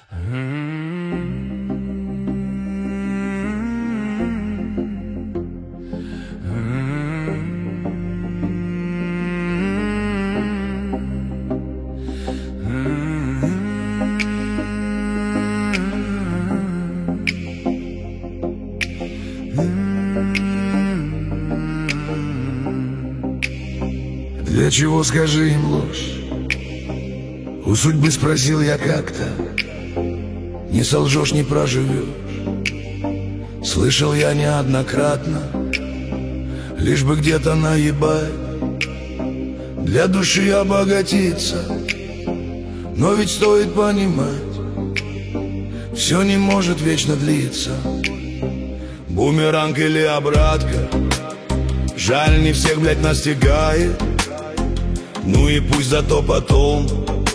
Для чего, скажи им, ложь? У судьбы спросил я как-то. Не солжешь, не проживешь. Слышал я неоднократно. Лишь бы где-то наебать, для души обогатиться. Но ведь стоит понимать, все не может вечно длиться. Бумеранг или обратка, жаль, не всех, блядь, настигает. Ну и пусть зато потом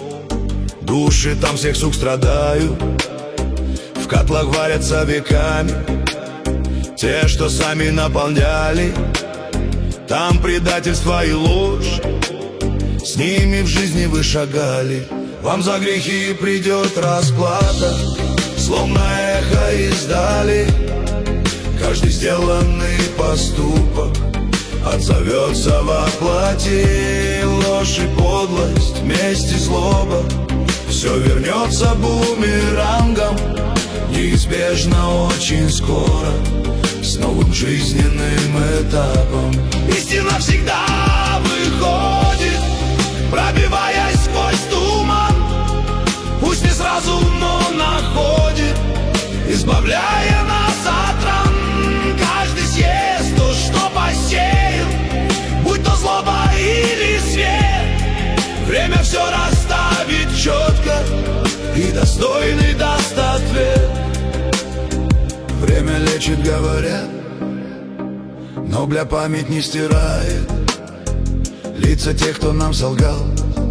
души там всех, сук, страдают. В котлах варятся веками те, что сами наполняли. Там предательство и ложь, с ними в жизни вы шагали. Вам за грехи придет расплата, словно эхо издали. Каждый сделанный поступок отзовется во плоти. Ложь и подлость, месть и злоба, все вернется бумерангом. Неизбежно очень скоро, с новым жизненным этапом. Истина всегда выходит, пробиваясь сквозь туман. Пусть не сразу, но находит, избавляя нас от ран. Каждый съест то, что посеял, будь то злоба или свет. Время все расставит четко, и достойный даст ответ. Время лечит, говорят, но, бля, память не стирает лица тех, кто нам солгал.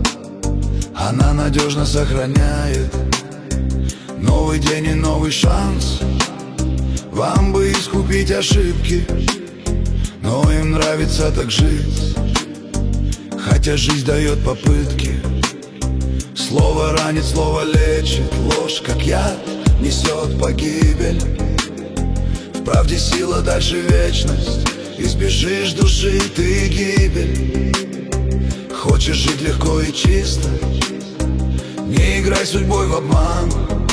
Она надежно сохраняет новый день и новый шанс. Вам бы искупить ошибки, но им нравится так жить. Хотя жизнь дает попытки. Слово ранит, слово лечит. Ложь, как яд, несет погибель. В правде сила, дальше вечность. Избежишь души ты гибель. Хочешь жить легко и чисто, не играй судьбой в обман.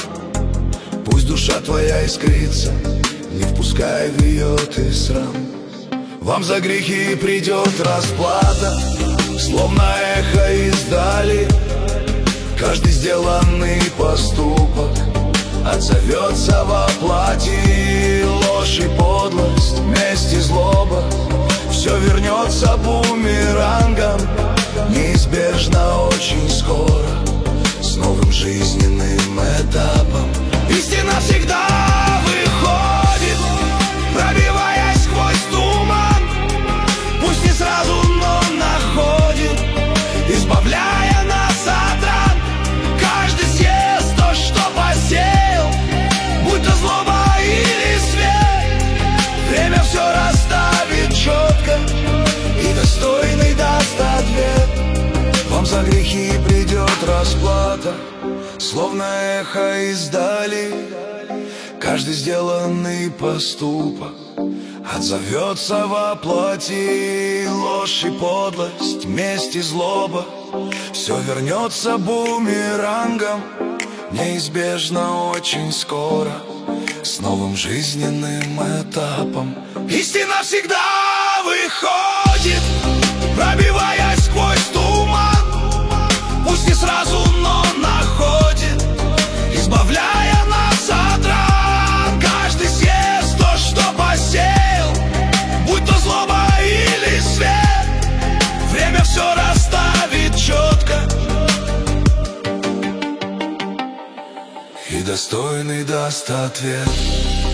Пусть душа твоя искрится, не впускай в ее ты срам. Вам за грехи придет расплата, словно эхо издали. Каждый сделанный поступок отзовется во плоти. Ложь и подлость, месть и злоба, все вернется бумерангом. Неизбежно очень скоро, с новым жизненным этапом. Истина всегда выходит, пробиваясь сквозь туман. Пусть не сразу, но находит, избавляя нас от ран. Каждый съест то, что посеял, будь то злоба или свет. Время все расставит четко, и достойный даст ответ. Вам за грехи придет расплата, словно эхо издали. Каждый сделанный поступок отзовется во плоти. Ложь и подлость, месть и злоба, все вернется бумерангом. Неизбежно очень скоро, с новым жизненным этапом. Истина всегда выходит, пробиваясь сквозь туман. Пусть не сразу, но находит, избавляя нас от ран. Каждый съест то, что посеял, будь то злоба или свет. Время все расставит четко, и достойный даст ответ.